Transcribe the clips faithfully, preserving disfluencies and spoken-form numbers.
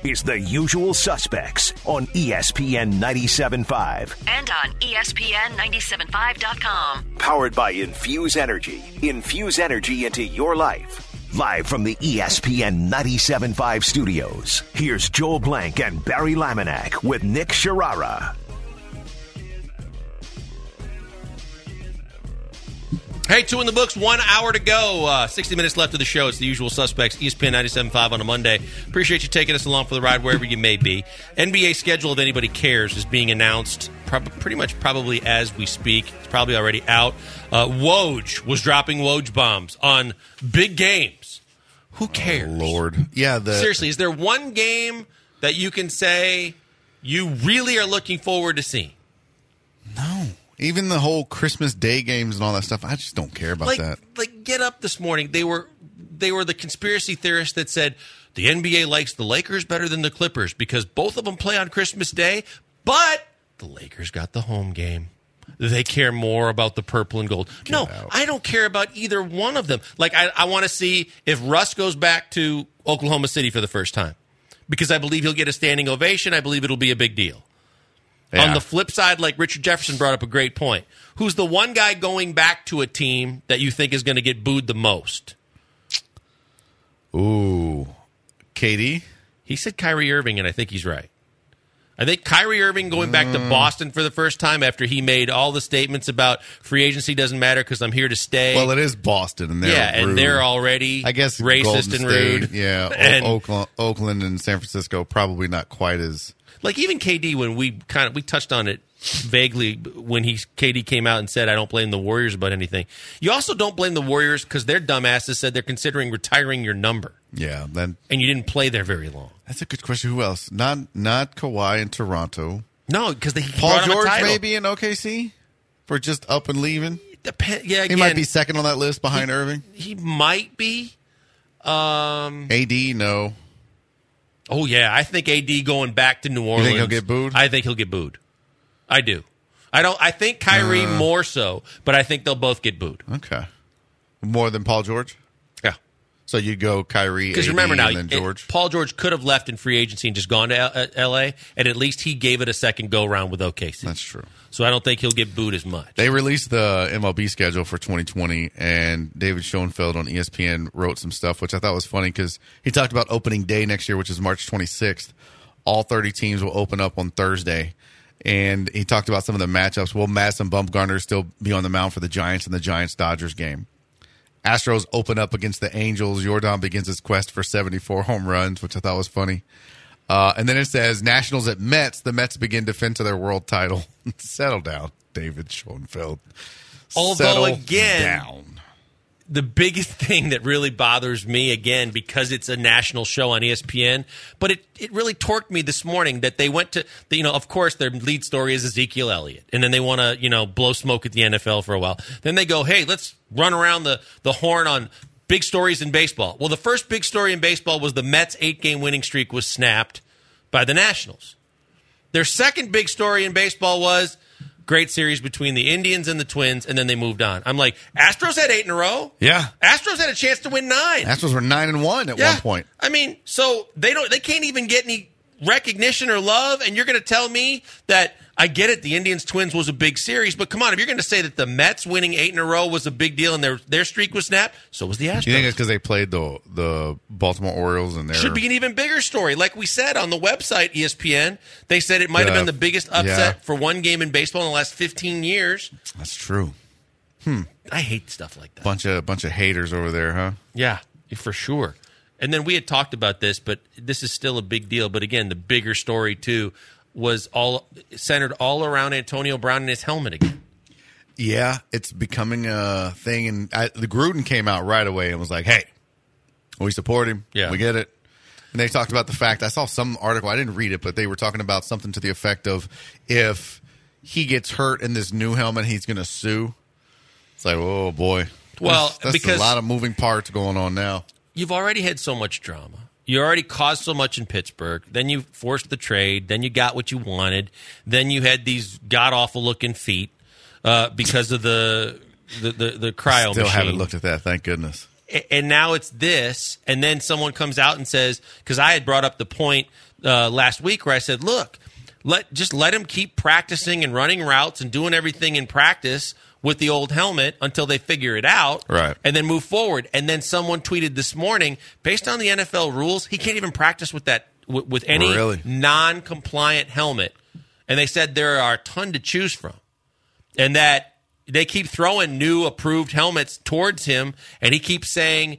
is The Usual Suspects on E S P N ninety-seven point five. And on E S P N ninety-seven point five dot com. Powered by Infuse Energy. Infuse energy into your life. Live from the E S P N ninety-seven point five studios, here's Joel Blank and Barry Laminack with Nick Sharara. Hey, two in the books, one hour to go. Uh, sixty minutes left of the show. It's The Usual Suspects, E S P N ninety-seven point five on a Monday. Appreciate you taking us along for the ride wherever you may be. N B A schedule, if anybody cares, is being announced prob- pretty much probably as we speak. It's probably already out. Uh, Woj was dropping Woj bombs on big games. Who cares? Oh, Lord. Yeah. The- Seriously, is there one game that you can say you really are looking forward to seeing? No. Even the whole Christmas Day games and all that stuff, I just don't care about like, that. Like, get up this morning. They were they were the conspiracy theorists that said the N B A likes the Lakers better than the Clippers because both of them play on Christmas Day, but the Lakers got the home game. They care more about the purple and gold. Get no, out. I don't care about either one of them. Like, I, I want to see if Russ goes back to Oklahoma City for the first time because I believe he'll get a standing ovation. I believe it'll be a big deal. Yeah. On the flip side, like Richard Jefferson brought up a great point, who's the one guy going back to a team that you think is going to get booed the most? Ooh. K D? He said Kyrie Irving, and I think he's right. I think Kyrie Irving going back to Boston for the first time after he made all the statements about free agency doesn't matter because I'm here to stay. Well, it is Boston, and they're yeah, rude. and they're already I guess racist Golden and State, rude. Yeah, and, o- Oakland, Oakland and San Francisco probably not quite as. Like even K D, when we kind of we touched on it vaguely when he K D came out and said, "I don't blame the Warriors about anything." You also don't blame the Warriors because their dumbasses said they're considering retiring your number. Yeah, then and you didn't play there very long. That's a good question. Who else? Not not Kawhi in Toronto. No, because they Paul brought him a George title. maybe in O K C for just up and leaving. Depend, yeah, again, he might be second on that list behind he, Irving. He might be. Um, A D, no. Oh yeah, I think A D going back to New Orleans. You think he'll get booed? I think he'll get booed. I do. I don't. I think Kyrie uh, more so, but I think they'll both get booed. Okay, more than Paul George. Yeah. So you go Kyrie, because remember now, and then George. It, Paul George could have left in free agency and just gone to L- L A, and at least he gave it a second go round with O K C. That's true. So I don't think he'll get booed as much. They released the M L B schedule for twenty twenty, and David Schoenfeld on E S P N wrote some stuff, which I thought was funny because he talked about opening day next year, which is March twenty-sixth. All thirty teams will open up on Thursday. And he talked about some of the matchups. Will Madison Bumgarner still be on the mound for the Giants in the Giants-Dodgers game? Astros open up against the Angels. Jordan begins his quest for seventy-four home runs, which I thought was funny. Uh, and then it says, Nationals at Mets. The Mets begin defense of their world title. Settle down, David Schoenfeld. Although, Settle again, down. The biggest thing that really bothers me, again, because it's a national show on E S P N, but it, it really torqued me this morning that they went to, the, you know, of course, their lead story is Ezekiel Elliott, and then they want to, you know, blow smoke at the N F L for a while. Then they go, hey, let's run around the, the horn on big stories in baseball. Well, the first big story in baseball was the Mets' eight-game winning streak was snapped by the Nationals. Their second big story in baseball was great series between the Indians and the Twins, and then they moved on. I'm like, Astros had eight in a row. Yeah. Astros had a chance to win nine. Astros were nine and one at yeah. one point. I mean, so they don't they can't even get any recognition or love, and you're going to tell me that I get it, the Indians Twins was a big series, but come on, if you're going to say that the Mets winning eight in a row was a big deal and their their streak was snapped, so was the Astros. You think it's because they played the the Baltimore Orioles and their should be an even bigger story. Like we said on the website E S P N, they said it might Yeah. have been the biggest upset Yeah. for one game in baseball in the last fifteen years. That's true. I hate stuff like that. Bunch of bunch of haters over there, huh? Yeah, for sure. And then we had talked about this, but this is still a big deal. But again, the bigger story too was all centered all around Antonio Brown and his helmet again. Yeah, it's becoming a thing. And I, the Gruden came out right away and was like, "Hey, we support him. Yeah. We get it." And they talked about the fact. I saw some article. I didn't read it, but they were talking about something to the effect of if he gets hurt in this new helmet, he's going to sue. It's like, oh boy. Well, that's, that's because a lot of moving parts going on now. You've already had so much drama. You already caused so much in Pittsburgh. Then you forced the trade. Then you got what you wanted. Then you had these god-awful looking feet uh, because of the the, the, the cryo Still machine. haven't looked at that, thank goodness. and now it's this, and then someone comes out and says, because I had brought up the point uh, last week where I said, look, let just let him keep practicing and running routes and doing everything in practice with the old helmet until they figure it out, right, and then move forward. And then someone tweeted this morning, based on the N F L rules, he can't even practice with that with, with any really? non-compliant helmet. And they said there are a ton to choose from, and that they keep throwing new approved helmets towards him, and he keeps saying,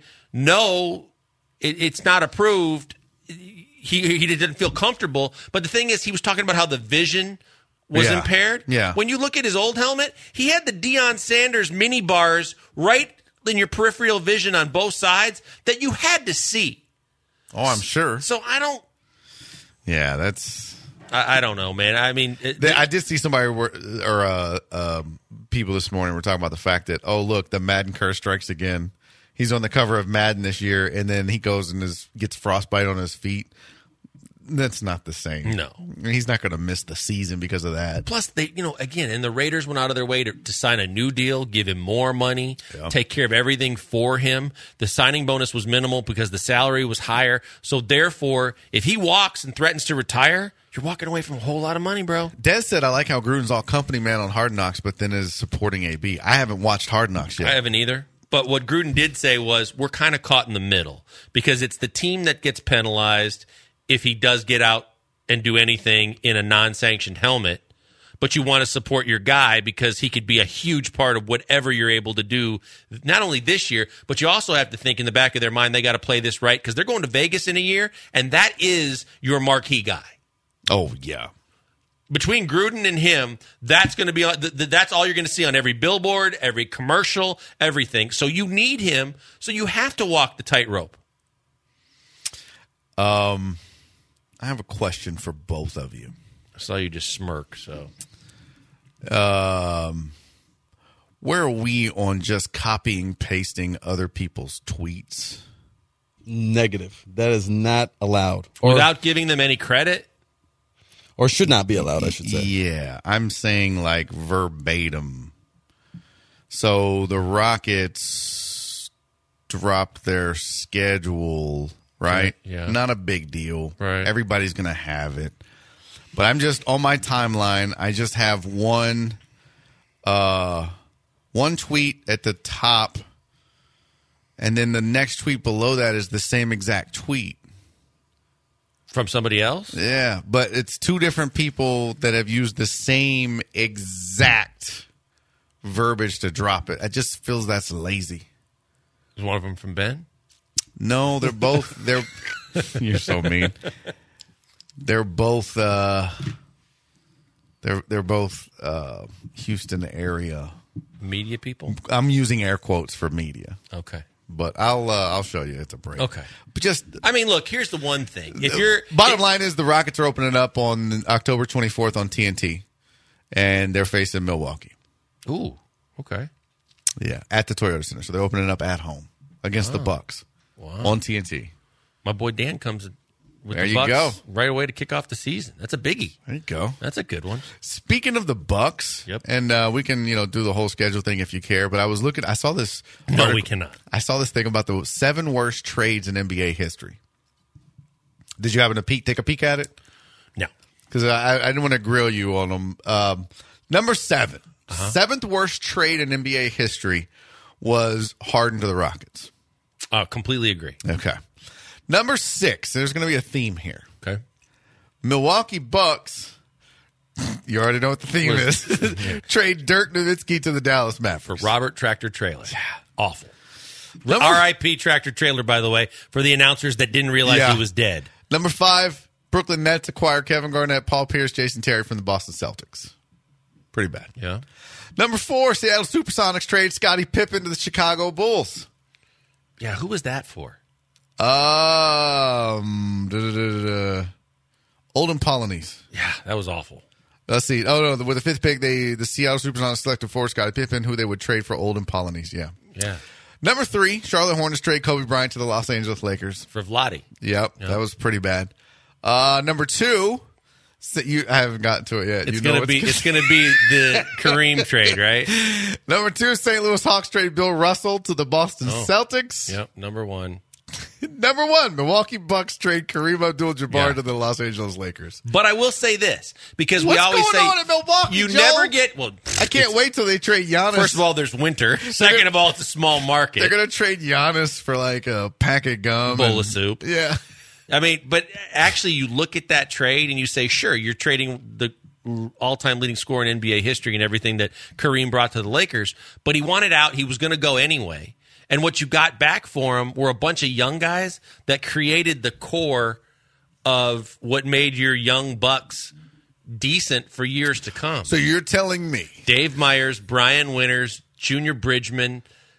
no, it, it's not approved. He, he didn't feel comfortable. But the thing is, he was talking about how the vision was yeah. impaired. Yeah. When you look at his old helmet, he had the Deion Sanders mini bars right in your peripheral vision on both sides that you had to see. Oh, I'm sure. So I don't. Yeah, that's. I, I don't know, man. I mean, it, they, I did see somebody or uh, um, people this morning were talking about the fact that, oh, look, the Madden curse strikes again. He's on the cover of Madden this year, and then he goes and is, gets frostbite on his feet. That's not the same. No. He's not going to miss the season because of that. Plus, they, you know, again, and the Raiders went out of their way to, to sign a new deal, give him more money, yeah. take care of everything for him. The signing bonus was minimal because the salary was higher. So, therefore, if he walks and threatens to retire, you're walking away from a whole lot of money, bro. Des said, I like how Gruden's all company man on Hard Knocks, but then is supporting A B. I haven't watched Hard Knocks yet. I haven't either. But what Gruden did say was, we're kind of caught in the middle because it's the team that gets penalized if he does get out and do anything in a non-sanctioned helmet, but you want to support your guy because he could be a huge part of whatever you're able to do, not only this year, but you also have to think in the back of their mind they got to play this right because they're going to Vegas in a year, and that is your marquee guy. Oh, yeah. Between Gruden and him, that's going to be that's all you're going to see on every billboard, every commercial, everything. So you need him, so you have to walk the tightrope. Um, I have a question for both of you. I saw you just smirk, so. Um, where are we on just copying, pasting other people's tweets? Negative. That is not allowed. Or, Without giving them any credit? Or should not be allowed, I should say. Yeah, I'm saying like verbatim. So the Rockets dropped their schedule, right? Yeah. Not a big deal. Right. Everybody's going to have it. But I'm just on my timeline, I just have one uh, one tweet at the top, and then the next tweet below that is the same exact tweet. From somebody else? Yeah, but it's two different people that have used the same exact verbiage to drop it. It just feels that's lazy. Is one of them from Ben? No, they're both. They're. You're so mean. They're both. Uh, they're they're both uh, Houston area media people. I'm using air quotes for media. Okay. But I'll uh, I'll show you. It's a break. Okay. But just I mean, look. Here's the one thing. If you're bottom if, line is the Rockets are opening up on October twenty-fourth on T N T, and they're facing Milwaukee. Ooh. Okay. Yeah, at the Toyota Center. So they're opening up at home against oh. the Bucks wow. on T N T. My boy Dan comes with there the you Bucks go. right away to kick off the season. That's a biggie. There you go. That's a good one. Speaking of the Bucks, yep. and uh, we can you know do the whole schedule thing if you care. But I was looking. I saw this. No, article, we cannot. I saw this thing about the seven worst trades in N B A history. Did you happen to peek, take a peek at it? No, because I, I didn't want to grill you on them. Um, number seven, uh-huh. seventh worst trade in N B A history was Harden to the Rockets. I uh, completely agree. Okay. Number six, there's going to be a theme here. Okay. Milwaukee Bucks, you already know what the theme is. Trade Dirk Nowitzki to the Dallas Mavericks. For Robert Tractor Trailer. Yeah. Awful. Number, R I P Tractor Trailer, by the way, for the announcers that didn't realize yeah. he was dead. Number five, Brooklyn Nets acquire Kevin Garnett, Paul Pierce, Jason Terry from the Boston Celtics. Pretty bad. Yeah. Number four, Seattle Supersonics trade Scottie Pippen to the Chicago Bulls. Yeah, who was that for? Um, da, da, da, da. Olden Polonese. Yeah, that was awful. Let's see. Oh no, with the fifth pick, they the Seattle Supersonics selected for Scottie Pippen, who they would trade for Olden Polonese. Yeah. Yeah. Number three, Charlotte Hornets trade Kobe Bryant to the Los Angeles Lakers For Vlade. Yep, yep. that was pretty bad. Uh, number two, So you, I haven't gotten to it yet. It's you know gonna be it's gonna be the Kareem trade, right? Number two, Saint Louis Hawks trade Bill Russell to the Boston Oh. Celtics. Yep, number one. Number one, Milwaukee Bucks trade Kareem Abdul-Jabbar Yeah. to the Los Angeles Lakers. But I will say this because we What's always going say on in Milwaukee, you Joe? never get well. I can't wait till they trade Giannis. First of all, there's winter. Second of all, it's a small market. They're going to trade Giannis for like a pack of gum. Bowl and- of soup. Yeah. I mean, but actually, you look at that trade and you say, sure, you're trading the all-time leading scorer in N B A history and everything that Kareem brought to the Lakers, but he wanted out. He was going to go anyway. And what you got back for him were a bunch of young guys that created the core of what made your young Bucks decent for years to come. So you're telling me Dave Myers, Brian Winters, Junior Bridgman.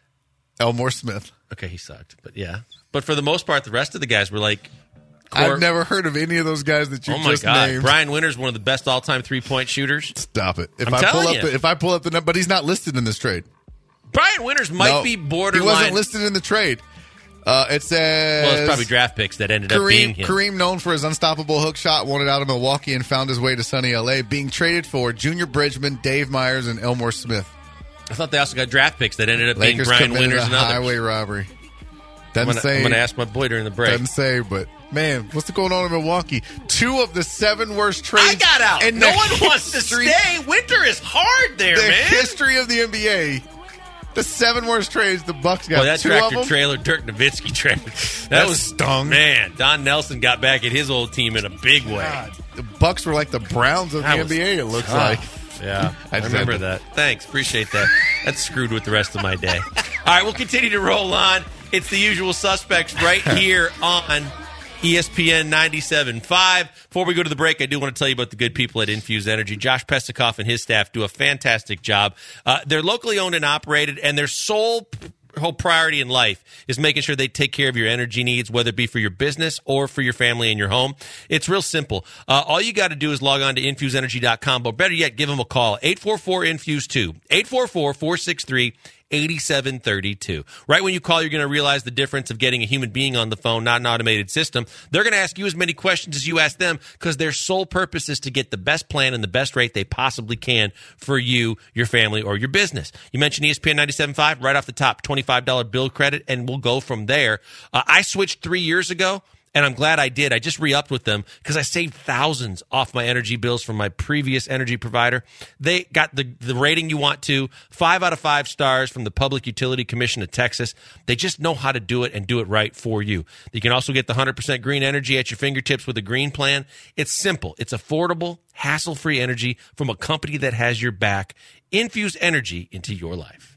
Elmore Smith. Okay, he sucked, but yeah. But for the most part, the rest of the guys were like core. I've never heard of any of those guys that you Oh my just God! named. Brian Winters, one of the best all-time three-point shooters. Stop it. If I'm I pull telling up you. the if I pull up the number, but he's not listed in this trade. Brian Winters might No, be borderline. He wasn't listed in the trade. Uh, it says Well, it's probably draft picks that ended up being Kareem, him. Kareem, known for his unstoppable hook shot, wanted out of Milwaukee and found his way to sunny L A, being traded for Junior Bridgman, Dave Myers, and Elmore Smith. I thought they also got draft picks that ended up Lakers being Brian committed Winters a and others. highway robbery. I'm Doesn't gonna, say. I'm gonna ask my boy during the break. Doesn't say, but man, what's going on in Milwaukee? Two of the seven worst trades. I got out. in No the one wants to history- stay. Winter is hard there, The man. history of the N B A. The seven worst trades. The Bucks got Boy, that two of tractor them. trailer Dirk Nowitzki trade. That, That was stung. Man, Don Nelson got back at his old team in a big way. God, the Bucks were like the Browns of That the was N B A. It looks tough. like. Yeah, I, I just remember had to- that. Thanks, appreciate that. That's screwed with the rest of my day. All right, we'll continue to roll on. It's the usual suspects right here on E S P N ninety-seven point five. Before we go to the break, I do want to tell you about the good people at Infuse Energy. Josh Pestikoff and his staff do a fantastic job. Uh, they're locally owned and operated, and their sole p- whole priority in life is making sure they take care of your energy needs, whether it be for your business or for your family and your home. It's real simple. Uh, all you got to do is log on to infuse energy dot com, but better yet, give them a call, eight four four infuse two, eight four four, four six three, eight seven three two. Right when you call, you're going to realize the difference of getting a human being on the phone, not an automated system. They're going to ask you as many questions as you ask them because their sole purpose is to get the best plan and the best rate they possibly can for you, your family, or your business. You mentioned E S P N ninety-seven point five, right off the top, twenty-five dollars bill credit, and we'll go from there. Uh, I switched three years ago. And I'm glad I did. I just re-upped with them because I saved thousands off my energy bills from my previous energy provider. They got the, the rating you want to, five out of five stars from the Public Utility Commission of Texas. They just know how to do it and do it right for you. You can also get the one hundred percent green energy at your fingertips with a green plan. It's simple. It's affordable, hassle-free energy from a company that has your back. Infuse energy into your life.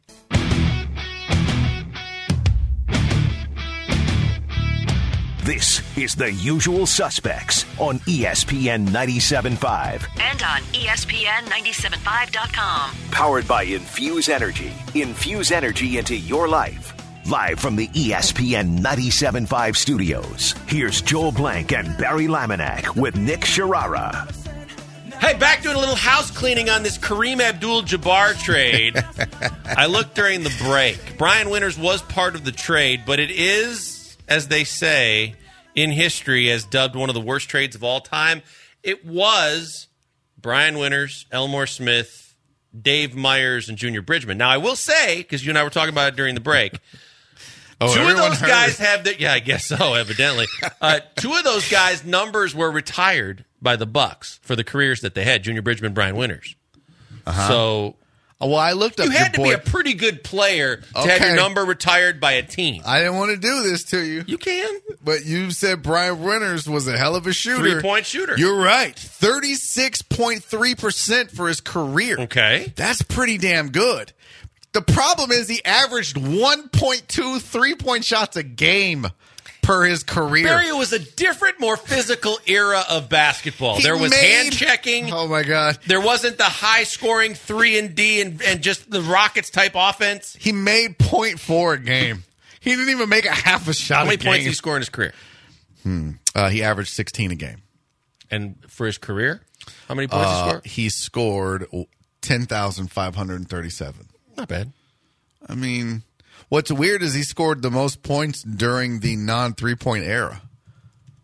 This is The Usual Suspects on E S P N ninety-seven point five. And on E S P N ninety-seven point five dot com. Powered by Infuse Energy. Infuse energy into your life. Live from the E S P N ninety-seven point five studios, here's Joel Blank and Barry Laminack with Nick Sharara. Hey, back doing a little house cleaning on this Kareem Abdul-Jabbar trade. I looked during the break. Brian Winters was part of the trade, but it is, as they say, in history, as dubbed one of the worst trades of all time. It was Brian Winters, Elmore Smith, Dave Myers, and Junior Bridgman. Now, I will say, because you and I were talking about it during the break, Oh, two of everyone those heard. guys have their, yeah, I guess so, evidently. Uh, two of those guys' numbers were retired by the Bucks for the careers that they had, Junior Bridgman, Brian Winters. Uh-huh. So Oh, well, I looked up you had to your be boy. a pretty good player to have Okay. your number retired by a team. I didn't want to do this to you, You can. but you said Brian Winters was a hell of a shooter. Three-point shooter. You're right. thirty-six point three percent for his career. Okay. That's pretty damn good. The problem is he averaged one point two three-point shots a game per his career. Barry, it was a different, more physical era of basketball. He there was made- hand checking. Oh, my God. There wasn't the high-scoring three and D and, and just the Rockets-type offense. He made point four a game. He didn't even make a half a shot How many a game. points did he score in his career? Uh, he averaged sixteen a game. And for his career, how many points Uh, he scored? he scored ten thousand five hundred thirty-seven. Not bad. I mean, what's weird is he scored the most points during the non three point era.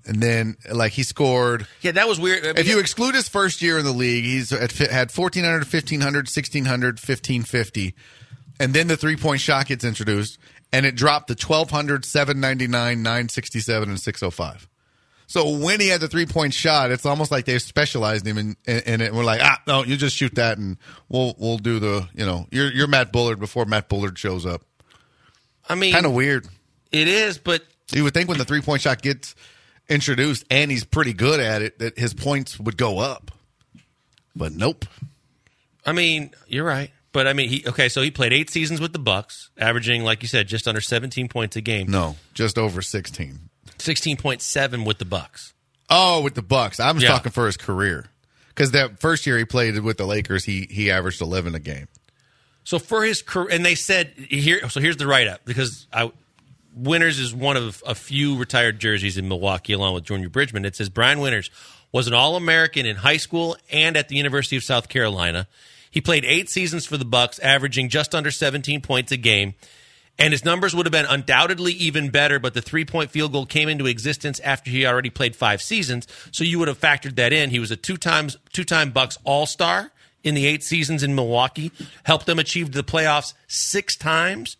And then, like, he scored. Yeah, that was weird. I mean, If you exclude his first year in the league, he's at, had fourteen hundred, fifteen hundred, sixteen hundred, fifteen fifty. And then the three-point shot gets introduced, and it dropped to twelve hundred, seven ninety-nine, nine sixty-seven, and six oh five. So when he had the three-point shot, it's almost like they've specialized him in, in, in it. We're like, ah, no, you just shoot that, and we'll we'll do the, you know, you're, you're Matt Bullard before Matt Bullard shows up. I mean, Kind of weird. It is, but You would think when the three-point shot gets introduced and he's pretty good at it, that his points would go up. But nope. I mean, you're right. But I mean, he okay. So he played eight seasons with the Bucks, averaging, like you said, just under seventeen points a game. No, just over sixteen. Sixteen point seven with the Bucks. Oh, with the Bucks. I was Yeah. talking for his career. Because that first year he played with the Lakers, he he averaged eleven a game. So for his career, and they said here. So here's the write up because I. Winters is one of a few retired jerseys in Milwaukee, along with Junior Bridgman. It says Brian Winters was an All-American in high school and at the University of South Carolina. He played eight seasons for the Bucks, averaging just under seventeen points a game, and his numbers would have been undoubtedly even better, but the three-point field goal came into existence after he already played five seasons, so you would have factored that in. He was a two-time two-time Bucks All-Star in the eight seasons in Milwaukee, helped them achieve the playoffs six times.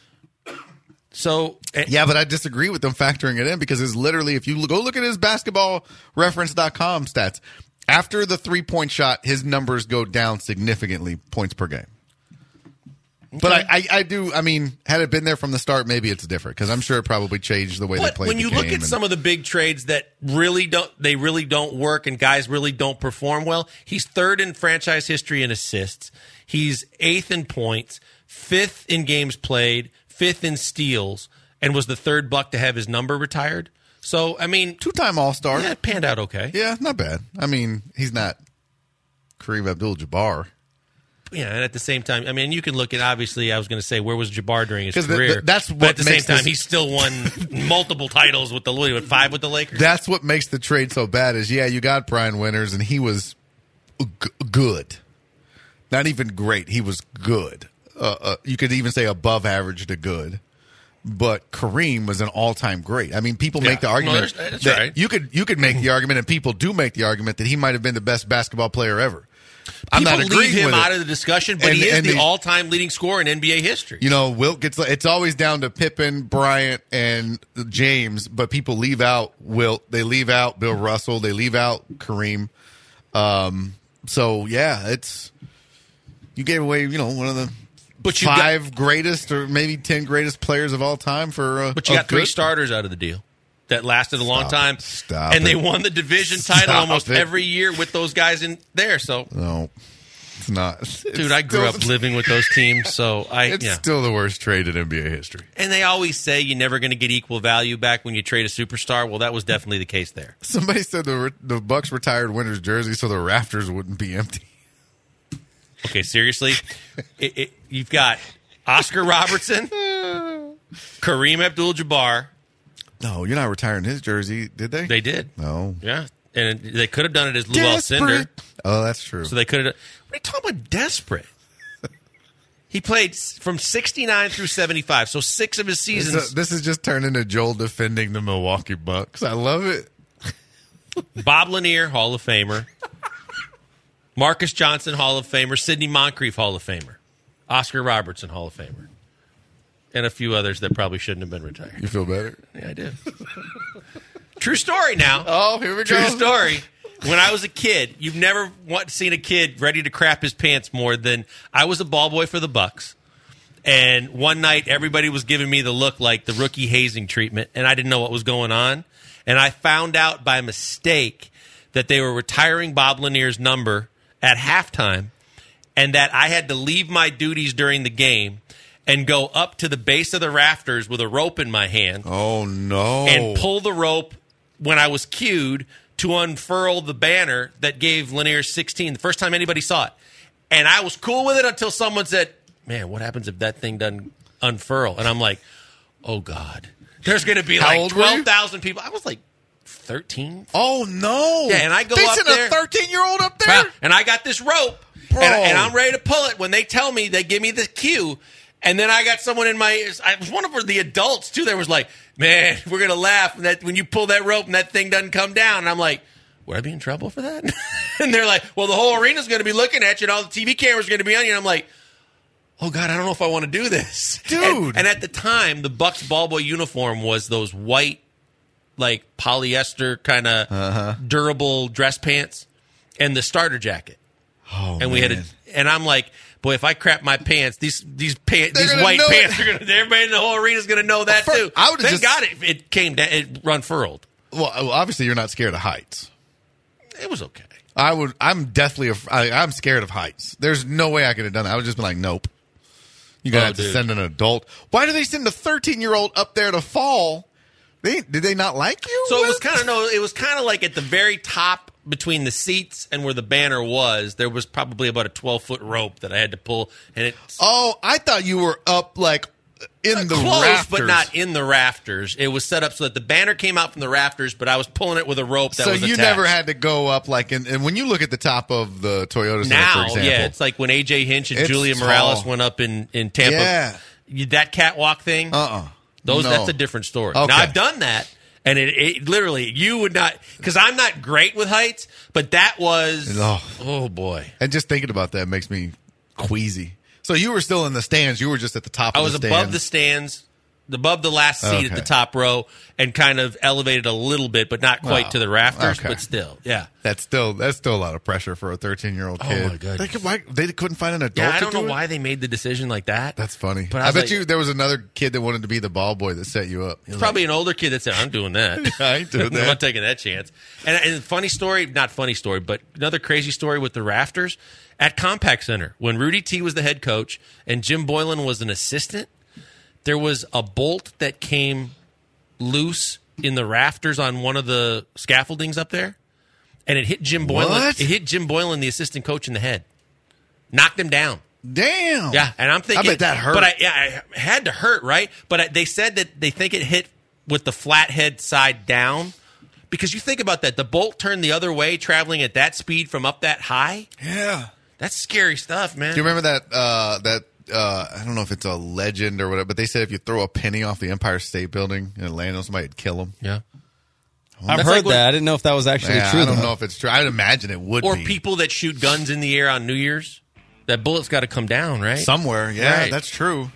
So Yeah, but I disagree with them factoring it in because it's literally, if you go look at his basketball reference dot com stats, after the three-point shot, his numbers go down significantly, points per game. But I, I, I do, I mean, had it been there from the start, maybe it's different because I'm sure it probably changed the way But they played when the you game. look at and- some of the big trades that really don't, they really don't work, and guys really don't perform well. He's third in franchise history in assists. He's eighth in points, fifth in games played, fifth in steals, and was the third Buck to have his number retired. So I mean, two-time All-Star. yeah, it panned out okay. Yeah, not bad. I mean, he's not Kareem Abdul-Jabbar. Yeah, and at the same time, I mean, you can look at, obviously, I was going to say, where was Jabbar during his 'Cause the- career? the- that's but what at the same makes time, this- he still won multiple titles with the with five with the Lakers. That's what makes the trade so bad is, yeah, you got Brian Winters, and he was g- good. Not even great. He was good. Uh, uh, you could even say above average to good. But Kareem was an all-time great. I mean, people Yeah. make the argument No, that's that right. you could you could make the argument, and people do make the argument that he might have been the best basketball player ever. I'm People not agreeing leave him with out it. of the discussion, but And- he is and the the- all-time leading scorer in N B A history. You know, Wilt gets. It's always down to Pippen, Bryant, and James, but people leave out Wilt. They leave out Bill Russell. They leave out Kareem. Um, so yeah, it's you gave away. You know, one of the But you five greatest or maybe ten greatest players of all time for. Uh, But you a got three good- starters out of the deal that lasted a long Stop time. it. Stop and they it. won the division title Stop almost it. every year with those guys in there. So, No, it's not. dude, It's I grew still- up living with those teams. So I, It's yeah. still the worst trade in N B A history. And they always say you're never going to get equal value back when you trade a superstar. Well, that was definitely the case there. Somebody said the the Bucks retired Winters jersey so the rafters wouldn't be empty. Okay, seriously, it, it, you've got Oscar Robertson, Kareem Abdul-Jabbar. No, you're not retiring his jersey, did they? They did, No. yeah, and they could have done it as Lou Alcindor. Oh, that's true. So they could have. What are you talking about? Desperate. He played s- from sixty-nine through seventy-five, so six of his This, seasons. is- this is just turned into Joel defending the Milwaukee Bucks. I love it. Bob Lanier, Hall of Famer. Marcus Johnson, Hall of Famer. Sidney Moncrief, Hall of Famer. Oscar Robertson, Hall of Famer. And a few others that probably shouldn't have been retired. You feel better? Yeah, I did. True story now. Oh, here we True go. story. When I was a kid, you've never want, seen a kid ready to crap his pants more than I was a ball boy for the Bucks. And one night, everybody was giving me the look like the rookie hazing treatment, and I didn't know what was going on. And I found out by mistake that they were retiring Bob Lanier's number at halftime, and that I had to leave my duties during the game and go up to the base of the rafters with a rope in my hand Oh, no. and pull the rope when I was cued to unfurl the banner that gave Lanier sixteen, the first time anybody saw it. And I was cool with it until someone said, man, what happens if that thing doesn't unfurl? And I'm like, oh, God. There's going to be How like old were you? twelve thousand people. I was like thirteen. Oh, no. Yeah, and I go they up sent there. a thirteen-year-old up there? And I got this rope, and, Bro. and I'm ready to pull it. When they tell me, they give me the cue. And then I got someone in my, I was one of the adults, too, that was like, man, we're going to laugh when, that, when you pull that rope and that thing doesn't come down. And I'm like, would I be in trouble for that? And they're like, well, the whole arena's going to be looking at you and all the T V cameras are going to be on you. And I'm like, oh, God, I don't know if I want to do this. Dude. And, and at the time, the Bucks ball boy uniform was those white, like, polyester kind of uh-huh. durable dress pants and the starter jacket. Oh, and we man. had a, and I'm like, boy, if I crap my pants, these these pants, They're these gonna white know pants it. are gonna. Everybody in the whole arena is gonna know that Well, too. I would've Thank just- God it, it came down, it unfurled. Well, obviously you're not scared of heights. It was okay. I would. I'm deathly. Af- I, I'm scared of heights. There's no way I could have done that. I would just be like, nope. You gotta Oh, have to dude. send an adult. Why do they send a thirteen year old up there to fall? They did they not like you? So it was kind of no. It was kind of like at the very top between the seats and where the banner was. There was probably about a twelve foot rope that I had to pull, and it Oh, I thought you were up like in the close, rafters, but not in the rafters. It was set up so that the banner came out from the rafters, but I was pulling it with a rope that So was you attached. never had to go up like in. And when you look at the top of the Toyota Center, Now, for example, yeah, it's like when A J Hinch and It's Julia Morales tall. went up in in Tampa. Yeah. You- that catwalk thing. uh, uh Those no. that's a different story. Okay. Now I've done that, and it, it literally you would not because I'm not great with heights, but that was Oh. oh boy. And just thinking about that makes me queasy. So you were still in the stands. You were just at the top. I of was the above stands. the stands, above the last seat at Okay. the top row, and kind of elevated a little bit, but not quite Wow. to the rafters. Okay. But still, yeah. That's still that's still a lot of pressure for a thirteen year old Oh, kid. my goodness. They, could, why, they couldn't find an adult. Yeah, I to don't do know it? why they made the decision like that. That's funny. But I I, was bet like- you there was another kid that wanted to be the ball boy that set you up. It's probably an older kid that said, "I'm doing that. I ain't doing I'm that. not taking that chance." And, and funny story, not funny story, but another crazy story with the rafters at Compaq Center when Rudy T was the head coach and Jim Boylan was an assistant. There was a bolt that came loose in the rafters on one of the scaffoldings up there, and it hit Jim Boylan. What? It hit Jim Boylan, the assistant coach, in the head, knocked him down. Damn. Yeah, and I'm thinking, I bet that hurt. But I, yeah, it had to hurt, right? But I, they said that they think it hit with the flathead side down, because you think about that, the bolt turned the other way, traveling at that speed from up that high. yeah. That's scary stuff, man. Do you remember that? Uh, that uh, I don't know if it's a legend or whatever, but they said if you throw a penny off the Empire State Building and it landed on somebody, it'd kill them. Yeah. I've That's heard like when- that. I didn't know if that was actually Yeah, true. I don't though. know if it's true. I'd imagine it would Or be. people that shoot guns in the air on New Year's. That bullet's got to come down, right? somewhere. Yeah, Right. that's true.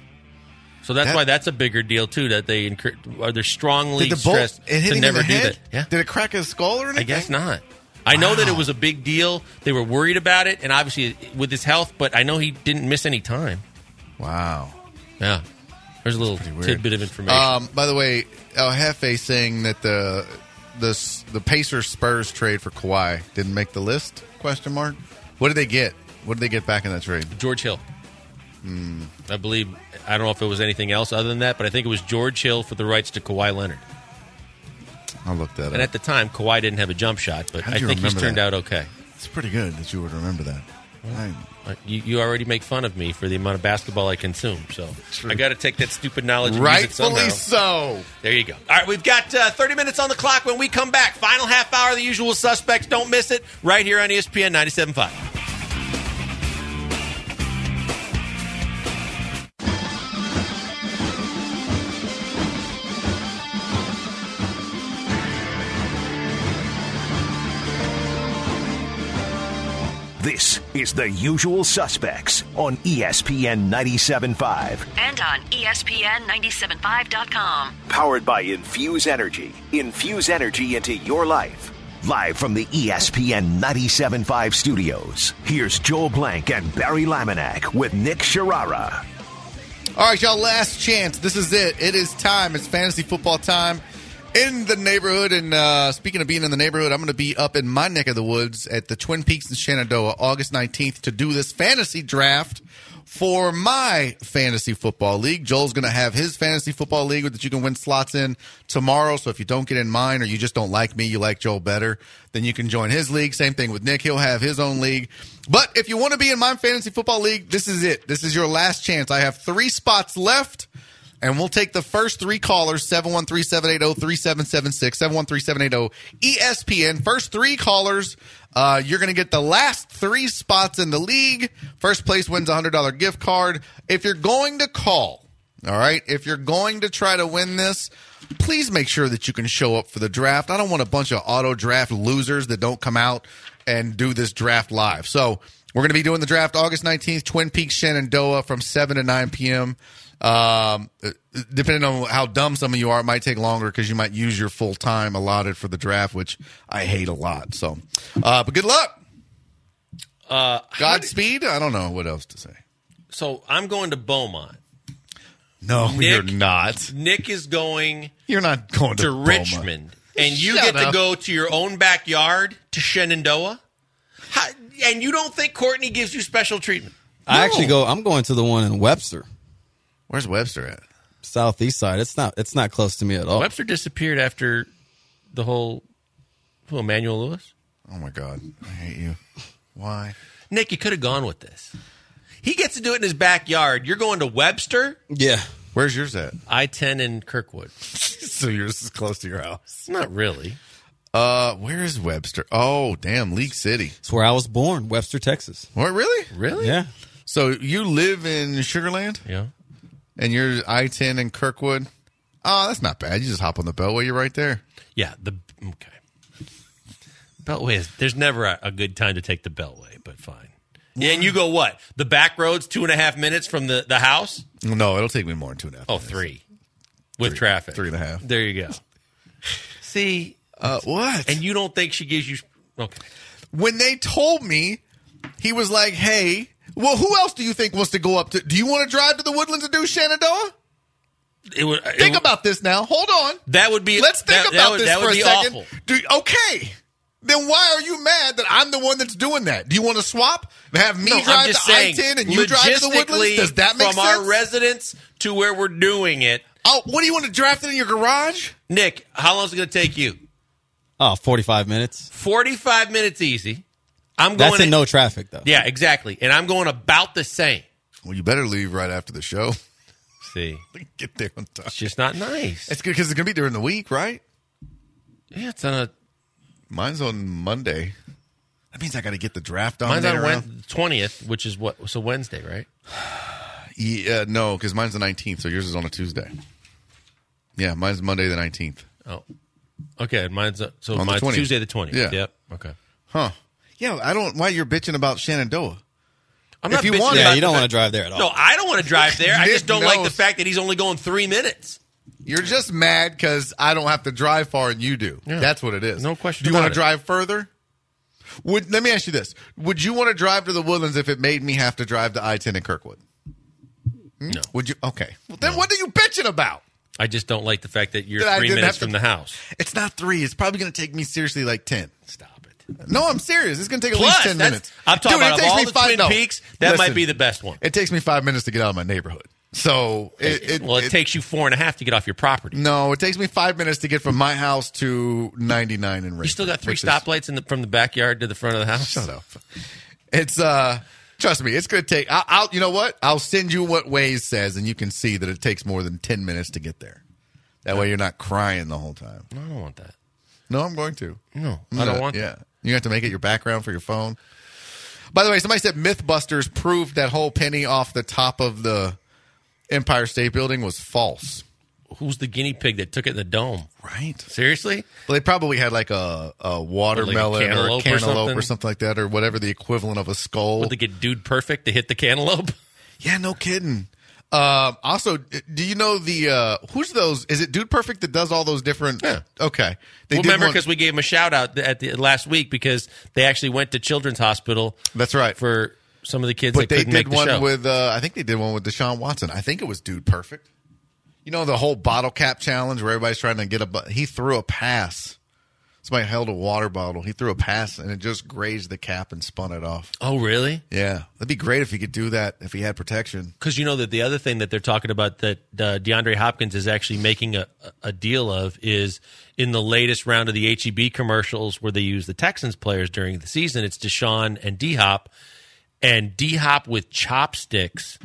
So that's that- why that's a bigger deal too. That they incur- are they're strongly Did the bolt stressed it hit to him never in the do head? that. Yeah. Did it crack his skull or anything? I guess not. I know that it Wow. was a big deal. They were worried about it, and obviously with his health, but I know he didn't miss any time. Wow. Yeah. There's a little pretty weird. tidbit of information. Um, by the way, El Jefe saying that the the the Pacers Spurs trade for Kawhi didn't make the list? Question mark. What did they get? What did they get back in that trade? George Hill. Hmm. I believe, I don't know if it was anything else other than that, but I think it was George Hill for the rights to Kawhi Leonard. I'll look that And up. at the time, Kawhi didn't have a jump shot, but How do I you think he's remember turned that? out okay. It's pretty good that you would remember that. I- Uh, You, you already make fun of me for the amount of basketball I consume, so I got to take that stupid knowledge and use it Rightfully somehow. so. There you go. All right, we've got uh, thirty minutes on the clock when we come back. Final half hour of The Usual Suspects. Don't miss it right here on E S P N ninety-seven point five. This is The Usual Suspects on E S P N ninety-seven point five. And on E S P N ninety-seven point five dot com. Powered by Infuse Energy. Infuse energy into your life. Live from the E S P N ninety-seven point five studios, here's Joel Blank and Barry Laminack with Nick Sharara. All right, y'all, last chance. This is it. It is time. It's fantasy football time in the neighborhood. And uh, speaking of being in the neighborhood, I'm going to be up in my neck of the woods at the Twin Peaks in Shenandoah August nineteenth to do this fantasy draft for my fantasy football league. Joel's going to have his fantasy football league that you can win slots in tomorrow. So if you don't get in mine or you just don't like me, you like Joel better, then you can join his league. Same thing with Nick. He'll have his own league. But if you want to be in my fantasy football league, this is it. This is your last chance. I have three spots left. And we'll take the first three callers, seven one three, seven eight zero, three seven seven six, seven one three, seven eight zero, E S P N. First three callers, uh, you're going to get the last three spots in the league. First place wins a one hundred dollars gift card. If you're going to call, all right, if you're going to try to win this, please make sure that you can show up for the draft. I don't want a bunch of auto draft losers that don't come out and do this draft live. So we're going to be doing the draft August nineteenth, Twin Peaks, Shenandoah from seven to nine p.m. Um, depending on how dumb some of you are, it might take longer because you might use your full time allotted for the draft, which I hate a lot. So, uh, but good luck. Uh, Godspeed. I don't know what else to say. So I'm going to Beaumont. No, Nick, you're not. Nick is going You're not going to, to Beaumont. Richmond. And you Shut get up. to go to your own backyard to Shenandoah? How, and you don't think Courtney gives you special treatment? I actually go. I'm going to the one in Webster, Where's Webster at? southeast side. It's not. It's not close to me at all. Webster disappeared after the whole who, Emmanuel Lewis? Oh, my God. I hate you. Why? Nick, you could have gone with this. He gets to do it in his backyard. You're going to Webster? Yeah. Where's yours at? I ten in Kirkwood. So yours is close to your house. Not really. Uh, where is Webster? Oh, damn, League City. It's where I was born, Webster, Texas. What, really? Really? Yeah. So you live in Sugarland, Yeah. and you're I ten in Kirkwood? Oh, that's not bad. You just hop on the Beltway. You're right there. Yeah. The okay. Beltway is. There's never a, a good time to take the Beltway, but fine. Yeah, and you go what? The back road's two and a half minutes from the, the house? No, it'll take me more than two and a half Oh, minutes. three. With Three. traffic. Three and a half. There you go. See, Uh, what? and you don't think she gives you. Okay. When they told me, he was like, hey, well, who else do you think wants to go up to? Do you want to drive to the Woodlands and do Shenandoah? It would, it Think would- about this now. Hold on. That would be. Let's think that, about that would, this that for would a be second. awful. Do, okay. Then why are you mad that I'm the one that's doing that? Do you want to swap and have me No, drive I'm just to saying, I ten and you drive to the Woodlands? logistically, Does that make from sense? our residence to where we're doing it, oh, what do you want to draft it in your garage? Nick? How long is it going to take you? Oh, forty-five minutes. Forty-five minutes, easy. I'm going. That's in to- no traffic, though. Yeah, exactly. And I'm going about the same. Well, you better leave right after the show. See, Get there on time. it's just not nice. It's good because it's going to be during the week, right? Yeah, it's on a. Mine's on Monday. That means I got to get the draft on. Mine's on around. Wed- twentieth, which is what? So Wednesday, right? Yeah, no, because mine's the nineteenth, so yours is on a Tuesday. Yeah, mine's Monday the nineteenth. Oh, okay. Mine's uh, so On the mine's twentieth. Tuesday the twentieth. Yeah. Yep. Okay. Huh. Yeah, I don't. Why you're bitching about Shenandoah? I'm If not you bitching want- Yeah, about you the don't fact- want to drive there at all. No, I don't want to drive there. I just don't Nick like the knows. fact that he's only going three minutes. You're just mad because I don't have to drive far and you do. Yeah. That's what it is. No question Do you about want it. to drive further? Would let me ask you this: would you want to drive to the Woodlands if it made me have to drive to I ten in Kirkwood? Hmm? No. Would you? Okay. Well, then what are you bitching about? I just don't like the fact that you're That I three didn't minutes have to- from the house. It's not three. It's probably going to take me seriously like ten. Stop it. No, I'm serious. It's going to take at Plus, least ten that's- minutes. I'm talking Dude, it about of takes all me the five, Twin no. Peaks, that Listen, might be the best one. It takes me five minutes to get out of my neighborhood. So it, it well, it, it- takes you four and a half to get off your property. no, it takes me five minutes to get from my house to ninety-nine in Richmond. You still got three which is- stoplights in the, from the backyard to the front of the house. Shut up. It's uh, trust me, it's going to take. I'll, I'll, you know what? I'll send you what Waze says, and you can see that it takes more than ten minutes to get there. That way, you're not crying the whole time. I don't want that. No, I'm going to. No, I'm I don't not- want Yeah, that. you have to make it your background for your phone. By the way, somebody said MythBusters proved that whole penny off the top of the Empire State Building was false. Who's the guinea pig that took it in the dome? Right. Seriously? Well, they probably had like a, a watermelon or a cantaloupe or cantaloupe or something? something like that, or whatever the equivalent of a skull. Would they get Dude Perfect to hit the cantaloupe? Yeah, no kidding. Uh, also, do you know the uh, who's those? Is it Dude Perfect that does all those different? Yeah. Okay. They Well, did remember, one- because we gave him a shout out at the last week because they actually went to Children's Hospital. That's right. For some of the kids but that they couldn't did make the one show. with uh, I think they did one with Deshaun Watson. I think it was Dude Perfect. You know the whole bottle cap challenge where everybody's trying to get a. bu- He threw a pass. Somebody held a water bottle. He threw a pass and it just grazed the cap and spun it off. Oh, really? Yeah, that'd be great if he could do that. If he had protection. Because you know that the other thing that they're talking about that uh, DeAndre Hopkins is actually making a, a deal of is in the latest round of the H E B commercials where they use the Texans players during the season. It's Deshaun and D-Hop. And D-Hop with chopsticks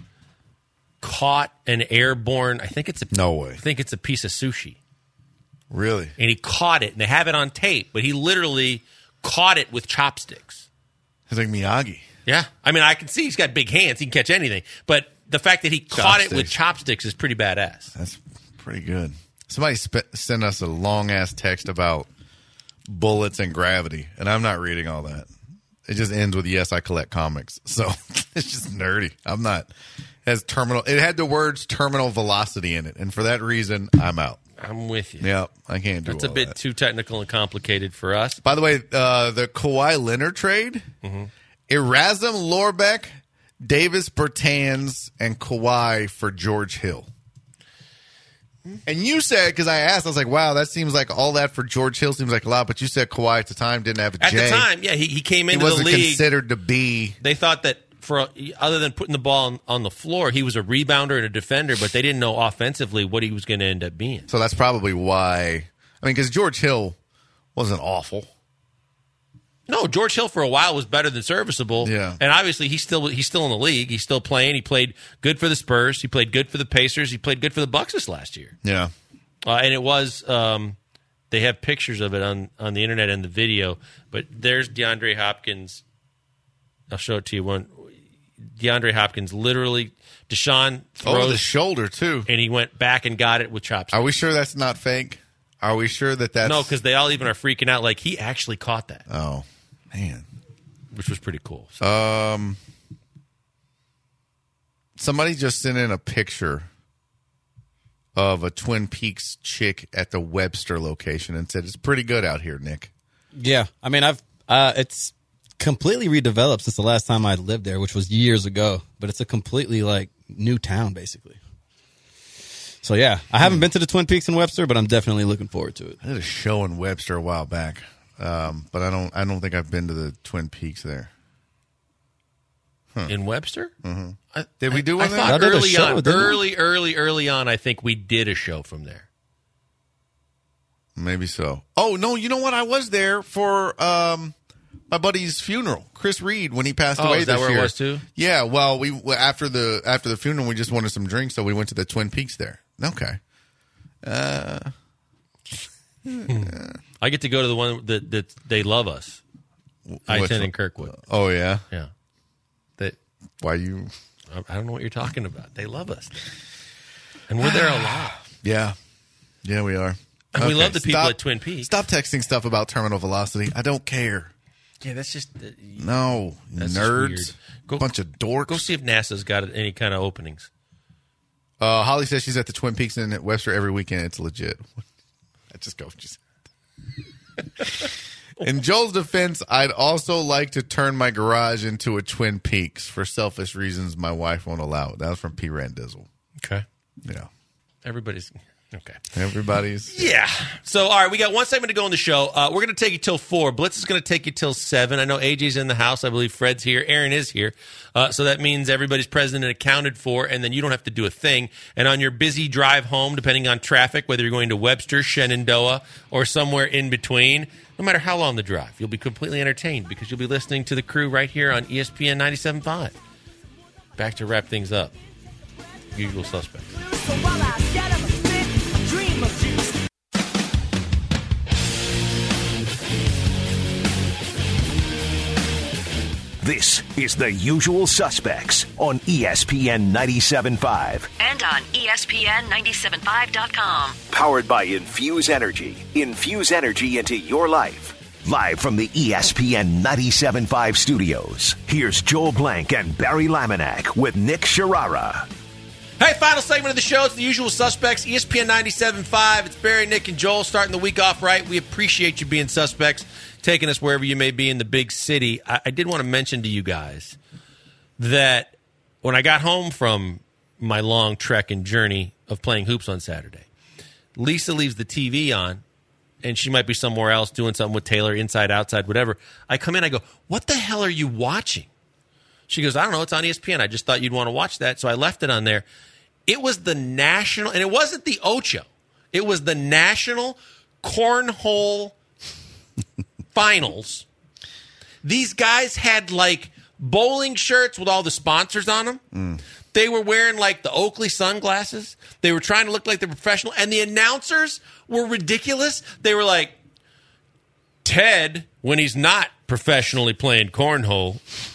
caught an airborne, I think it's a, No way. I think it's a piece of sushi. Really? And he caught it, and they have it on tape, but he literally caught it with chopsticks. He's like Miyagi. Yeah. I mean, I can see he's got big hands. He can catch anything. But the fact that he caught it with chopsticks is pretty badass. That's pretty good. Somebody sp- sent us a long ass text about bullets and gravity, and I'm not reading all that. It just ends with yes, I collect comics. So it's just nerdy. I'm not. It has terminal. It had the words terminal velocity in it, and for that reason, I'm out. I'm with you. Yeah, I can't do That's all a bit that. too technical and complicated for us. By the way, uh, the Kawhi Leonard trade, mm-hmm. Erasm Lorbeck, Davis Bertans, and Kawhi for George Hill. And you said, because I asked, I was like, wow, that seems like all that for George Hill seems like a lot. But you said Kawhi at the time didn't have a At J. the time, yeah, he, he came into he wasn't the league. considered to be. They thought that for other than putting the ball on, on the floor, he was a rebounder and a defender, but they didn't know offensively what he was going to end up being. So that's probably why. I mean, because George Hill wasn't awful. No, George Hill for a while was better than serviceable. Yeah. And obviously he's still he's still in the league. He's still playing. He played good for the Spurs. He played good for the Pacers. He played good for the Bucks this last year. Yeah. Uh, and it was um, they have pictures of it on, on the internet and the video. But there's DeAndre Hopkins. I'll show it to you. One DeAndre Hopkins literally Deshaun throws Oh, the shoulder too. and he went back and got it with chopsticks. Are we sure that's not fake? Are we sure that that's No, because they all even are freaking out like he actually caught that, Oh man. which was pretty cool. So, Um, somebody just sent in a picture of a Twin Peaks chick at the Webster location and said it's pretty good out here, Nick. Yeah, I mean, I've uh, it's completely redeveloped since the last time I lived there, which was years ago. But it's a completely like new town, basically. So yeah, I haven't been to the Twin Peaks in Webster, but I'm definitely looking forward to it. I did a show in Webster a while back, um, but I don't. I don't think I've been to the Twin Peaks there. in Webster, mm-hmm. I, Did we do one I there? thought Y'all did a early show, on, didn't we? early, early, early on. I think we did a show from there. Maybe so. Oh no, you know what? I was there for um, my buddy's funeral, Chris Reed, when he passed Oh, away. is that this where it year. was, too? Yeah. Well, we after the after the funeral, we just wanted some drinks, so we went to the Twin Peaks there. Okay. Uh, I get to go to the one that, that they love us. I which ten one? in Kirkwood. Oh yeah. Yeah, that Why you? I I don't know what you're talking about. They love us, and we're there a lot. Yeah. Yeah, we are. And we Okay, love the people stop- at Twin Peaks. Stop texting stuff about terminal velocity. I don't care. Yeah, that's just uh, No, That's just nerds. weird. Go- Bunch of dorks. go see if NASA's got any kind of openings. Uh, Holly says she's at the Twin Peaks in at Webster every weekend. It's legit. I just go. Just. In Joel's defense, I'd also like to turn my garage into a Twin Peaks. For selfish reasons, my wife won't allow it. That was from P. Randizzle. Okay, Yeah. everybody's okay. Everybody's. Yeah. So, all right, we got one segment to go on the show. Uh, we're going to take you till four. Blitz is going to take you till seven. I know A J's in the house. I believe Fred's here. Aaron is here. Uh, so that means everybody's present and accounted for, and then you don't have to do a thing. And on your busy drive home, depending on traffic, whether you're going to Webster, Shenandoah, or somewhere in between, no matter how long the drive, you'll be completely entertained because you'll be listening to the crew right here on E S P N ninety-seven point five. Back to wrap things up. Usual suspects. So while I get up and spit, dream of juice. This is The Usual Suspects on E S P N ninety-seven point five. And on E S P N ninety-seven point five dot com. Powered by Infuse Energy. Infuse energy into your life. Live from the E S P N ninety-seven point five studios, here's Joel Blank and Barry Laminack with Nick Sharara. Hey, final segment of the show. It's The Usual Suspects, E S P N ninety-seven point five. It's Barry, Nick, and Joel starting the week off right. We appreciate you being suspects, taking us wherever you may be in the big city. I, I did want to mention to you guys that when I got home from my long trek and journey of playing hoops on Saturday, Lisa leaves the T V on, and she might be somewhere else doing something with Taylor, inside, outside, whatever. I come in, I go, what the hell are you watching? She goes, I don't know, it's on E S P N. I just thought you'd want to watch that, so I left it on there. It was the national, and it wasn't the Ocho. It was the National Cornhole Finals. These guys had, like, bowling shirts with all the sponsors on them. Mm. They were wearing, like, the Oakley sunglasses. They were trying to look like they're professional. And the announcers were ridiculous. They were like, Ted, when he's not professionally playing cornhole,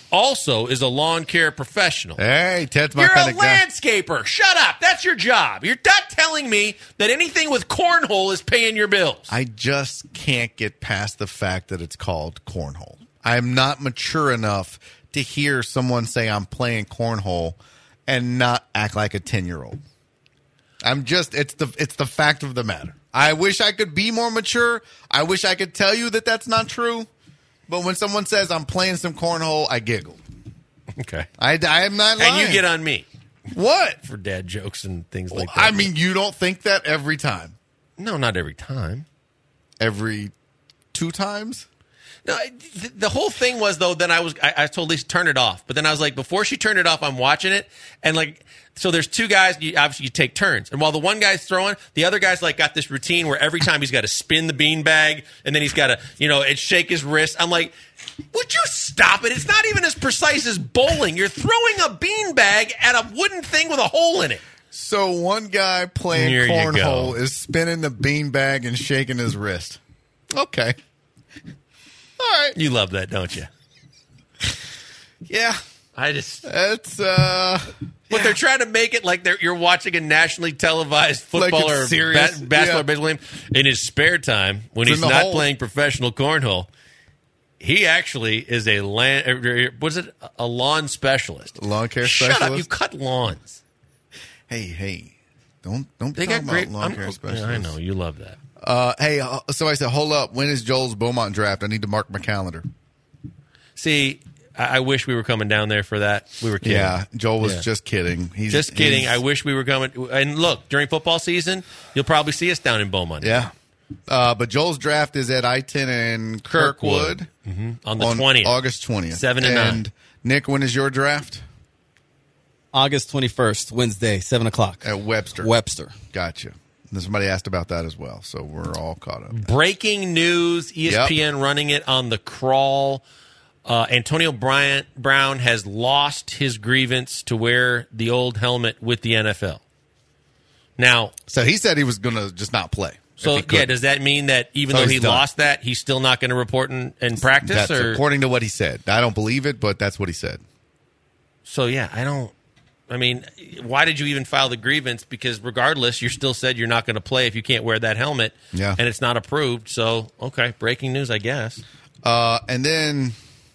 also is a lawn care professional. Hey, Ted's my You're kind a of guy. landscaper. Shut up. That's your job. You're not telling me that anything with cornhole is paying your bills. I just can't get past the fact that it's called cornhole. I'm not mature enough to hear someone say I'm playing cornhole and not act like a ten-year-old. I'm just it's the it's the fact of the matter. I wish I could be more mature. I wish I could tell you that that's not true. But when someone says I'm playing some cornhole, I giggle. Okay. I, I am not lying. And you get on me What? for dad jokes and things like Well, that. I mean, you don't think that every time. no, not every time. Every two times? No, I- th- the whole thing was though. Then I was, I, I told Lisa turn it off. But then I was like, before she turned it off, I'm watching it, and like, so there's two guys. You, obviously, you take turns, and while the one guy's throwing, the other guy's like got this routine where every time he's got to spin the beanbag, and then he's got to, you know, and shake his wrist. I'm like, would you stop it? It's not even as precise as bowling. You're throwing a beanbag at a wooden thing with a hole in it. So one guy playing Here you cornhole go. is spinning the beanbag and shaking his wrist. Okay. All right. You love that, don't you? Yeah. I just. It's uh But they're trying to make it like they're, you're watching a nationally televised football Like it's or serious. ba- basketball Yeah. or baseball game. In his spare time, when It's he's in the not hole. playing professional cornhole, he actually is a land. er, Was it a lawn specialist? Lawn care Shut up! specialist? You cut lawns. hey, hey. Don't don't They talk got about great. lawn I'm- care yeah, specialists. I know you love that. Uh hey, uh, so I said, hold up. When is Joel's Beaumont draft? I need to mark my calendar. See, I, I wish we were coming down there for that. We were kidding. Yeah, Joel was Yeah. just kidding. He's Just kidding. he's- I wish we were coming. And look, during football season, you'll probably see us down in Beaumont. Yeah. Uh, but Joel's draft is at I ten and Kirkwood, Kirkwood. on the on twentieth. August twentieth. Seven and nine. Nick, when is your draft? August twenty-first, Wednesday, seven o'clock. At Webster. Webster. Gotcha. And somebody asked about that as well, so we're all caught up. Breaking news: E S P N running it on the crawl. Uh, Antonio Bryant Brown has lost his grievance to wear the old helmet with the N F L. Now, So he said he was going to just not play. if so he could. yeah, does that mean that even So though he's he done. lost that, he's still not going to report in, in practice? That's or according to what he said. I don't believe it, but that's what he said. so? Yeah, I don't. I mean, why did you even file the grievance? Because regardless, you still said you're not going to play if you can't wear that helmet. Yeah. and it's not approved. So okay, breaking news, I guess. Uh, and then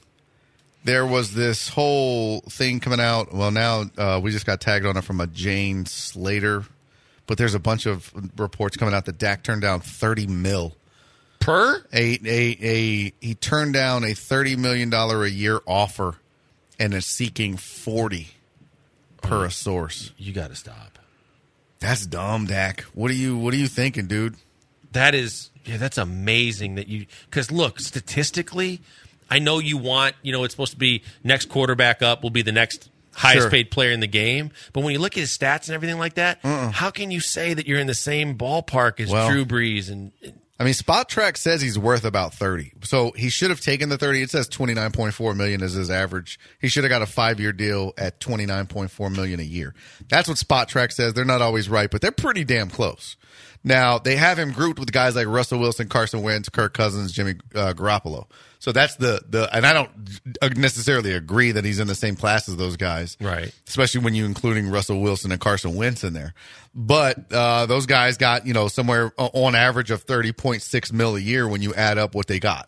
there was this whole thing coming out. Well, now uh, we just got tagged on it from a Jane Slater, but there's a bunch of reports coming out that Dak turned down thirty mil. Per A a a he turned down a thirty million dollar a year offer, and is seeking forty per a source. you got to stop. That's dumb, Dak. What are you What are you thinking, dude? That is, yeah, that's amazing that you, because look, statistically, I know you want, you know, it's supposed to be next quarterback up will be the next highest Sure. paid player in the game. But when you look at his stats and everything like that, how can you say that you're in the same ballpark as Well- Drew Brees? And I mean, Spot Track says he's worth about thirty, so he should have taken the thirty. It says twenty nine point four million is his average. He should have got a five year deal at twenty nine point four million a year. That's what Spot Track says. They're not always right, but they're pretty damn close. Now they have him grouped with guys like Russell Wilson, Carson Wentz, Kirk Cousins, Jimmy uh, Garoppolo. So that's the the, and I don't necessarily agree that he's in the same class as those guys, Right. Especially when you including Russell Wilson and Carson Wentz in there. But uh, those guys got, you know, somewhere on average of thirty point six mil a year when you add up what they got.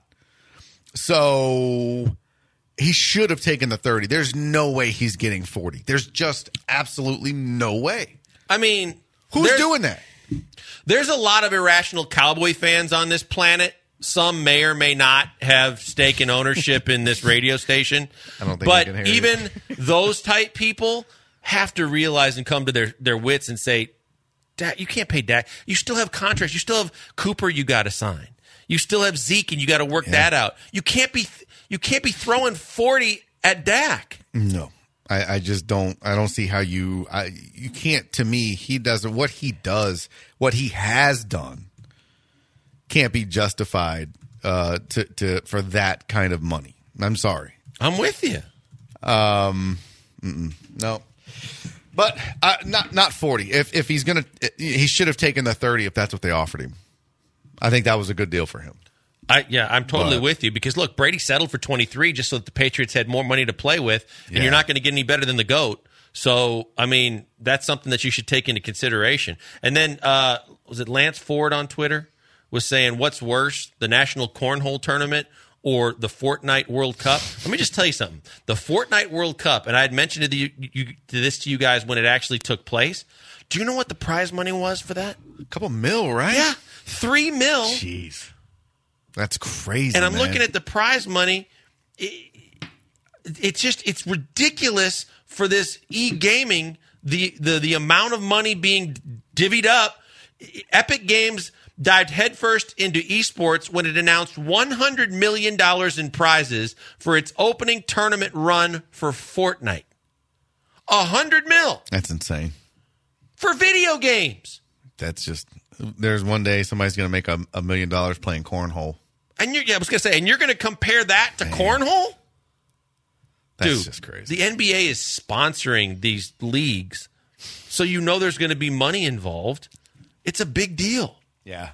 So he should have taken the thirty. There's no way he's getting forty. There's just absolutely no way. I mean, Who's there's- doing that? There's a lot of irrational Cowboy fans on this planet. Some may or may not have stake in ownership in this radio station. I don't think but I can hear you. even those type people have to realize and come to their, their wits and say, Dak, you can't pay Dak. You still have contracts. You still have Cooper you got to sign. You still have Zeke and you got to work that out. You can't be you can't be throwing forty at Dak. No, I, I just don't. I don't see how you. I you can't. To me, he doesn't. What he does, what he has done, can't be justified uh, to to for that kind of money. I'm sorry. I'm with you. No, but uh, not not forty. If if he's gonna, he should have taken the thirty. If that's what they offered him, I think that was a good deal for him. I yeah, I'm totally But- with you because look, Brady settled for twenty-three just so that the Patriots had more money to play with, and Yeah. you're not going to get any better than the GOAT. So, I mean, that's something that you should take into consideration. And then, uh, was it Lance Ford on Twitter was saying, what's worse, the National Cornhole Tournament or the Fortnite World Cup? Let me just tell you something. The Fortnite World Cup, and I had mentioned it to, you, you, to this to you guys when it actually took place. Do you know what the prize money was for that? A couple mil, right? Yeah, three mil. Jeez. That's crazy, And I'm man. looking at the prize money. It, it's just it's ridiculous for this e-gaming. The, the the amount of money being divvied up. Epic Games dived headfirst into esports when it announced one hundred million dollars in prizes for its opening tournament run for Fortnite. A hundred mil That's insane. for video games. That's just. There's one day somebody's going to make a, a million dollars playing cornhole. And you're, yeah, I was going to say, and you're going to compare that to cornhole? That's Dude, just crazy. The N B A is sponsoring these leagues, so you know there's going to be money involved. It's a big deal. Yeah.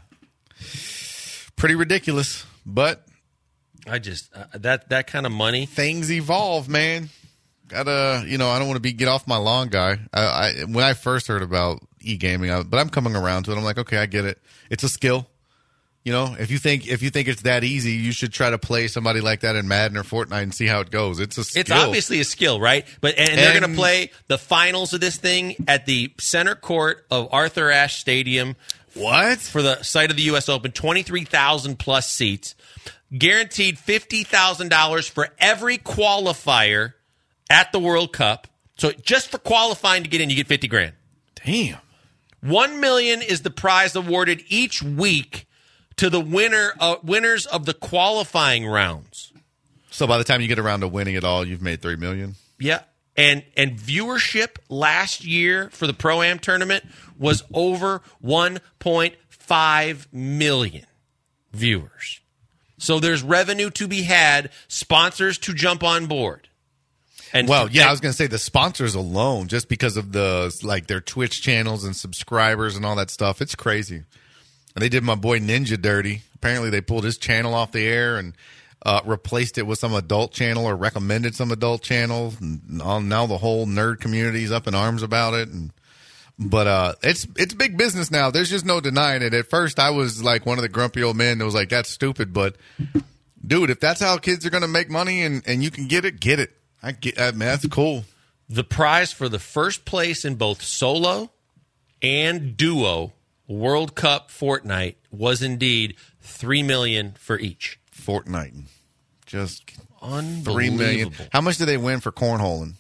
Pretty ridiculous, but I just uh, that that kind of money. things evolve, man. Gotta, you know, I don't want to be get off my lawn guy. I, I when I first heard about e-gaming, I, but I'm coming around to it. I'm like, okay, I get it. It's a skill. You know, if you think if you think it's that easy, you should try to play somebody like that in Madden or Fortnite and see how it goes. It's a skill. It's obviously a skill, right? But and, and they're going to And- play the finals of this thing at the center court of Arthur Ashe Stadium what? for the site of the U S Open. twenty-three thousand plus seats, guaranteed fifty thousand dollars for every qualifier at the World Cup. So just for qualifying to get in, you get fifty grand. Damn. One million is the prize awarded each week to the winner uh, winners of the qualifying rounds. So by the time you get around to winning it all, you've made three million. Yeah, and and viewership last year for the Pro-Am tournament was over one point five million viewers. So there's revenue to be had, sponsors to jump on board. And Well, yeah, and- I was going to say the sponsors alone, just because of the like their Twitch channels and subscribers and all that stuff, it's crazy. And they did my boy Ninja dirty. Apparently, they pulled his channel off the air and uh, replaced it with some adult channel or recommended some adult channel. And all, now the whole nerd community is up in arms about it. And but uh, it's it's big business now. There's just no denying it. At first, I was like one of the grumpy old men that was like, "That's stupid." But dude, if that's how kids are going to make money and, and you can get it, get it. I get, I mean, that's cool. the prize for the first place in both solo and duo World Cup Fortnite was indeed three million dollars for each. Fortnite, just Unbelievable. three million. How much did they win for cornholing?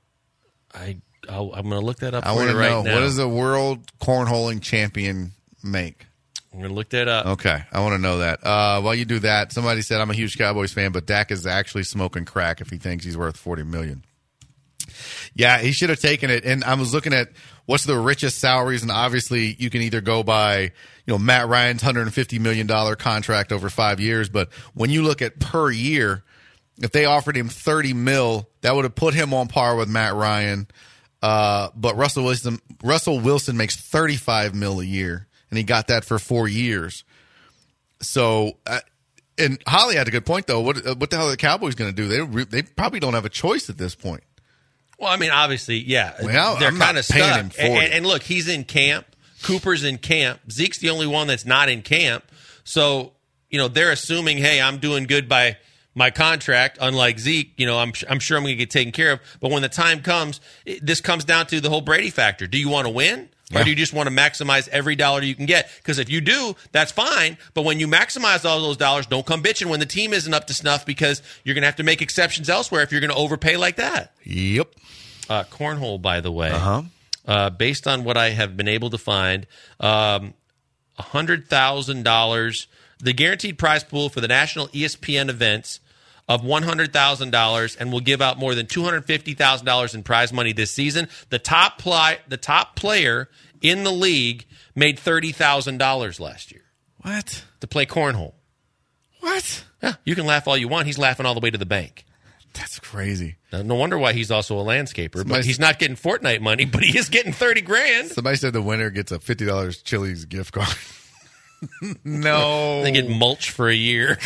I I'll, I'm going to look that up I for want you to right know now. what does a world cornholing champion make? I'm going to look that up. Okay, I want to know that. Uh, while you do that, somebody said I'm a huge Cowboys fan, but Dak is actually smoking crack if he thinks he's worth forty million. Yeah, he should have taken it. And I was looking at what's the richest salaries, and obviously you can either go by, you know, Matt Ryan's one hundred fifty million dollars contract over five years, but when you look at per year, if they offered him thirty mil, that would have put him on par with Matt Ryan. Uh, but Russell Wilson, Russell Wilson makes thirty-five mil a year, and he got that for four years. So, uh, and Holly had a good point though. What what the hell are the Cowboys going to do? They re- they probably don't have a choice at this point. Well, I mean, obviously, yeah. Well, they're I'm not kind of paying stuck. him for and, it. and, and look, he's in camp. Cooper's in camp. Zeke's the only one that's not in camp. So, you know, they're assuming, hey, I'm doing good by my contract. Unlike Zeke, you know, I'm I'm sure I'm going to get taken care of. But when the time comes, it, this comes down to the whole Brady factor. Do you want to win? Or Yeah. do you just want to maximize every dollar you can get? Because if you do, that's fine. But when you maximize all those dollars, don't come bitching when the team isn't up to snuff, because you're going to have to make exceptions elsewhere if you're going to overpay like that. Yep. Uh, cornhole, by the way, Uh-huh. uh, based on what I have been able to find, um, one hundred thousand dollars, the guaranteed prize pool for the national E S P N events of one hundred thousand dollars, and will give out more than two hundred fifty thousand dollars in prize money this season. The top, pli- the top player in the league made thirty thousand dollars last year What? to play cornhole. What? Yeah, you can laugh all you want. He's laughing all the way to the bank. That's crazy. Now, no wonder why he's also a landscaper. But Somebody- he's not getting Fortnite money, but he is getting thirty grand. Somebody said the winner gets a fifty dollars Chili's gift card. No. They get mulch for a year.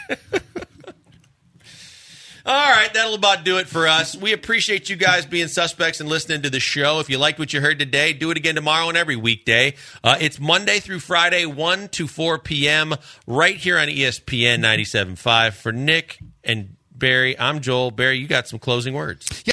All right, that'll about do it for us. We appreciate you guys being suspects and listening to the show. If you liked what you heard today, do it again tomorrow and every weekday. Uh, it's Monday through Friday, one to four p.m. right here on E S P N ninety-seven point five. For Nick and Barry, I'm Joel. Barry, you got some closing words.